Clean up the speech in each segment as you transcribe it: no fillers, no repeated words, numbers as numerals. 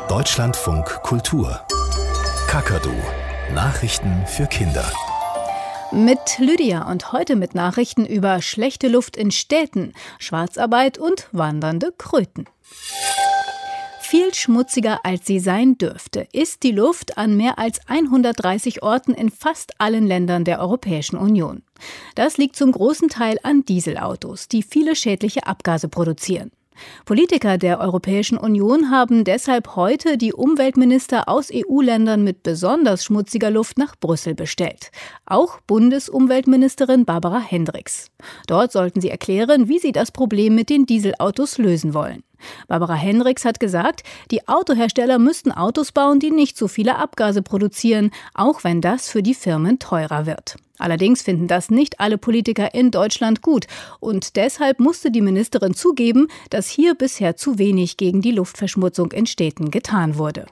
Deutschlandfunk Kultur. Kakadu. Nachrichten für Kinder. Mit Lydia und heute mit Nachrichten über schlechte Luft in Städten, Schwarzarbeit und wandernde Kröten. Viel schmutziger, als sie sein dürfte, ist die Luft an mehr als 130 Orten in fast allen Ländern der Europäischen Union. Das liegt zum großen Teil an Dieselautos, die viele schädliche Abgase produzieren. Politiker der Europäischen Union haben deshalb heute die Umweltminister aus EU-Ländern mit besonders schmutziger Luft nach Brüssel bestellt. Auch Bundesumweltministerin Barbara Hendricks. Dort sollten sie erklären, wie sie das Problem mit den Dieselautos lösen wollen. Barbara Hendricks hat gesagt, die Autohersteller müssten Autos bauen, die nicht so viele Abgase produzieren, auch wenn das für die Firmen teurer wird. Allerdings finden das nicht alle Politiker in Deutschland gut. Und deshalb musste die Ministerin zugeben, dass hier bisher zu wenig gegen die Luftverschmutzung in Städten getan wurde.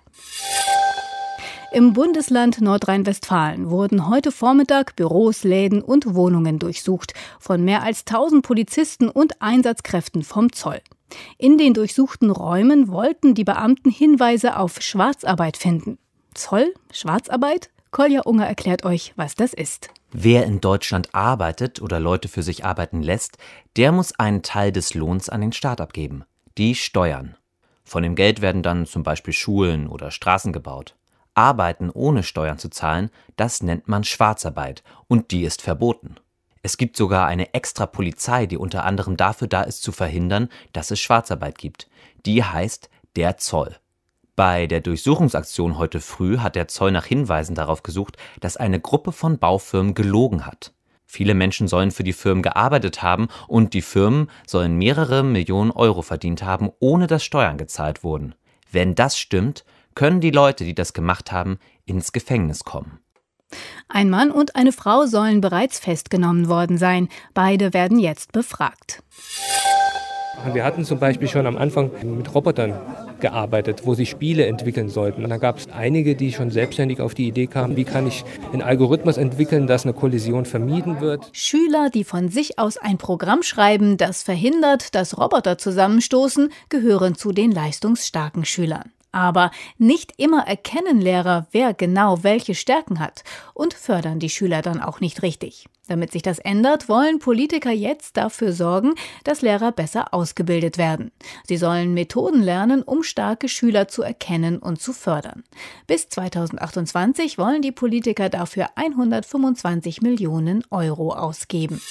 Im Bundesland Nordrhein-Westfalen wurden heute Vormittag Büros, Läden und Wohnungen durchsucht von mehr als 1000 Polizisten und Einsatzkräften vom Zoll. In den durchsuchten Räumen wollten die Beamten Hinweise auf Schwarzarbeit finden. Zoll? Schwarzarbeit? Kolja Unger erklärt euch, was das ist. Wer in Deutschland arbeitet oder Leute für sich arbeiten lässt, der muss einen Teil des Lohns an den Staat abgeben. Die Steuern. Von dem Geld werden dann zum Beispiel Schulen oder Straßen gebaut. Arbeiten ohne Steuern zu zahlen, das nennt man Schwarzarbeit und die ist verboten. Es gibt sogar eine extra Polizei, die unter anderem dafür da ist, zu verhindern, dass es Schwarzarbeit gibt. Die heißt der Zoll. Bei der Durchsuchungsaktion heute früh hat der Zoll nach Hinweisen darauf gesucht, dass eine Gruppe von Baufirmen gelogen hat. Viele Menschen sollen für die Firmen gearbeitet haben und die Firmen sollen mehrere Millionen Euro verdient haben, ohne dass Steuern gezahlt wurden. Wenn das stimmt, können die Leute, die das gemacht haben, ins Gefängnis kommen. Ein Mann und eine Frau sollen bereits festgenommen worden sein. Beide werden jetzt befragt. Wir hatten zum Beispiel schon am Anfang mit Robotern gearbeitet, wo sie Spiele entwickeln sollten. Und da gab es einige, die schon selbstständig auf die Idee kamen, wie kann ich einen Algorithmus entwickeln, dass eine Kollision vermieden wird. Schüler, die von sich aus ein Programm schreiben, das verhindert, dass Roboter zusammenstoßen, gehören zu den leistungsstarken Schülern. Aber nicht immer erkennen Lehrer, wer genau welche Stärken hat und fördern die Schüler dann auch nicht richtig. Damit sich das ändert, wollen Politiker jetzt dafür sorgen, dass Lehrer besser ausgebildet werden. Sie sollen Methoden lernen, um starke Schüler zu erkennen und zu fördern. Bis 2028 wollen die Politiker dafür 125 Millionen Euro ausgeben.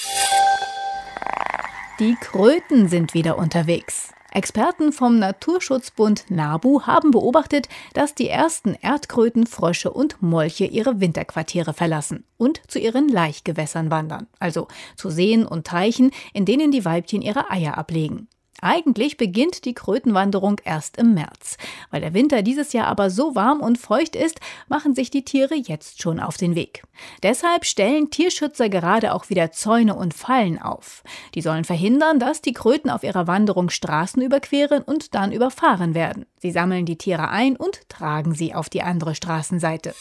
Die Kröten sind wieder unterwegs. Experten vom Naturschutzbund NABU haben beobachtet, dass die ersten Erdkröten, Frösche und Molche ihre Winterquartiere verlassen und zu ihren Laichgewässern wandern, also zu Seen und Teichen, in denen die Weibchen ihre Eier ablegen. Eigentlich beginnt die Krötenwanderung erst im März. Weil der Winter dieses Jahr aber so warm und feucht ist, machen sich die Tiere jetzt schon auf den Weg. Deshalb stellen Tierschützer gerade auch wieder Zäune und Fallen auf. Die sollen verhindern, dass die Kröten auf ihrer Wanderung Straßen überqueren und dann überfahren werden. Sie sammeln die Tiere ein und tragen sie auf die andere Straßenseite.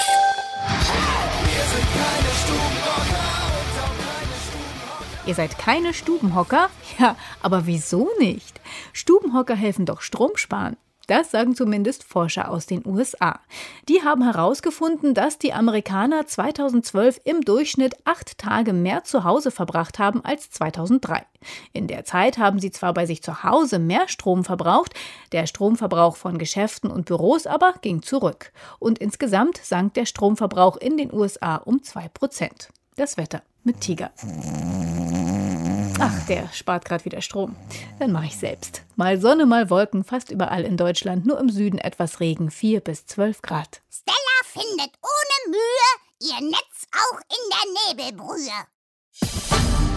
Ihr seid keine Stubenhocker? Ja, aber wieso nicht? Stubenhocker helfen doch Strom sparen. Das sagen zumindest Forscher aus den USA. Die haben herausgefunden, dass die Amerikaner 2012 im Durchschnitt 8 Tage mehr zu Hause verbracht haben als 2003. In der Zeit haben sie zwar bei sich zu Hause mehr Strom verbraucht, der Stromverbrauch von Geschäften und Büros aber ging zurück. Und insgesamt sank der Stromverbrauch in den USA um 2%. Das Wetter mit Tiger. Ach, der spart gerade wieder Strom. Dann mache ich selbst. Mal Sonne, mal Wolken, fast überall in Deutschland. Nur im Süden etwas Regen, 4 bis 12 Grad. Stella findet ohne Mühe ihr Netz auch in der Nebelbrühe.